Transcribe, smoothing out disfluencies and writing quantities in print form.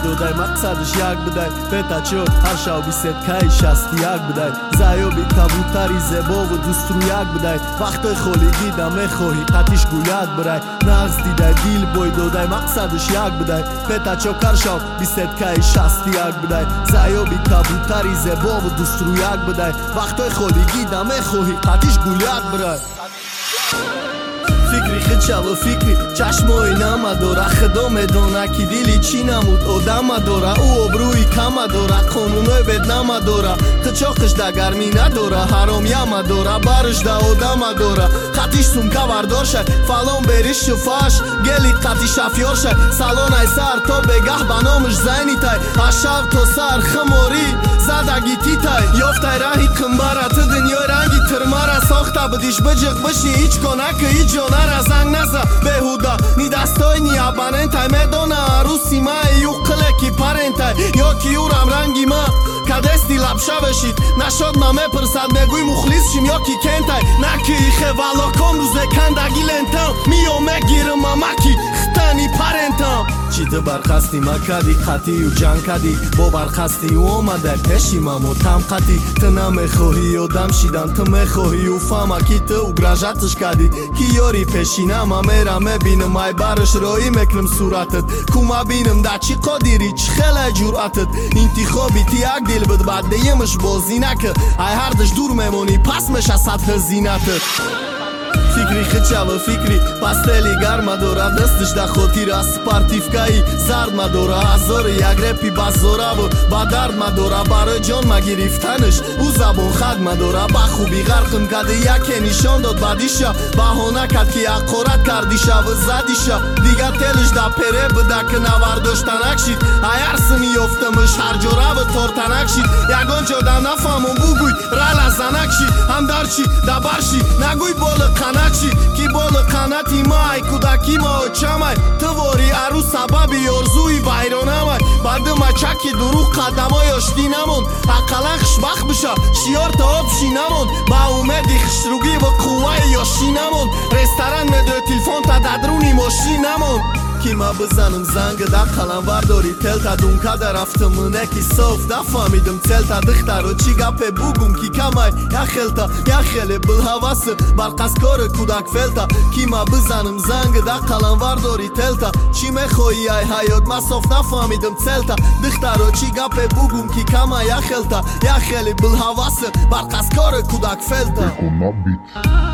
دای مقصدش یک بدای بتا چو هر شو بیست کهی شستی یک بدای زایوبی کبوتری زبا و دوست رو یک بدای وقت خالیگی دمه خواهی قطیش گوید برای نغز دیده دیل بای دای مقصدش یک بدای بتا چو کر شو بیست کهی شستی یک بدای زایوبی کبوتری زبا و دوست رو یک بدای وقت خالیگی دمه خواهی قطیش گوید برای فکری خود شو فکری چشمای نما داره خدا میدونه که دیلی چی نمود آدم داره او ابروی کم داره قانونای بد نما داره قچاقش در گرمی نداره حرام یما داره برش در آدم داره قطیش سمکه بردار شد فلان بریش شفاش گلی قطیش افیار شد سالان ای سر تا بگه بنامش زینی تای اشاق تا سر خماری زدگی تی تای یافته راهی کمبارت دنیای رنگی ترماره ساخته بدیش بجق بشی هیچ کنه که هیچ جانه را زنگ نزا بهودا نی دستای نی اباننتای میدونه عروسی ما یو قلکی پرنتای یا کیورم رنگی ما کدستی لبشه بشید نشد ما میپرسد میگوی مخلیص شیم یا کی کنتای نکی ایخه والا کن روزه کندگی لنتم میو میگیرم مکی خطانی پرنتم چی تو برخستی ما کدی خطی و جنگ کدی با برخستی و آمده پشی ما تم قطی تو نمیخواهی و دم شیدن تو میخواهی و فهمه کی تو و گراجتش کدی کی یاری پیشینه ما میرم میبینم ای برش رایی میکنم صورتت کوما بینم دا چی قادیری چی خیلی جورتت انتخابی تی یک دیل بد بعد دیمش بازی نکه ای هردش دور میمونی پس میشه سطح زینتت فکری خود شو فکری پستلی گرم داره دستش در خاطر از سپارتیفکایی زرد مداره هزار یک رپی بزاره و با درد مداره برای جان ما گرفتنش او زبان خد مداره با خوبی غرقم کده یک نشان داد بعدیشا بهانه کد که یک قرد کردیشا و زدیشا دیگه تلش در پره بده که نورداشتنک شید ایر سمی افتمش هر جوره و تارتنک شید یگان جا در نفهمم بگوی رل زنک شید هم در چی دبر شید نگوی بال قنک کی بال قناتی مای کودکی ما چمای تواری عروس سببی ارزوی بیرانمای بعد ما چکی دروغ قدمای آشتی نمون اقلا خشبخ بشه شیار تا آب شی نمون با اومدی خشروگی و قوه یاشی نمون رستوران میدو تلفون تا ددرونی ماشی نمون کی ما بزنم زنگ در قلم ورداری تل تا دونکه در رفتم نکی صاف نفهمیدم تل تا دختر و چی گپه بگم کی کمای یا خلتا یا خیلی بل حواس برقص کار کودک فلتا کی ما بزنم زنگ در قلم ورداری تل تا چی میخوایی ای حیات ما صاف نفهمیدم تل تا دختر و چی گپه بگم کی کمای یا خلتا یا خیلی بل حواس برقص کار کودک فلتا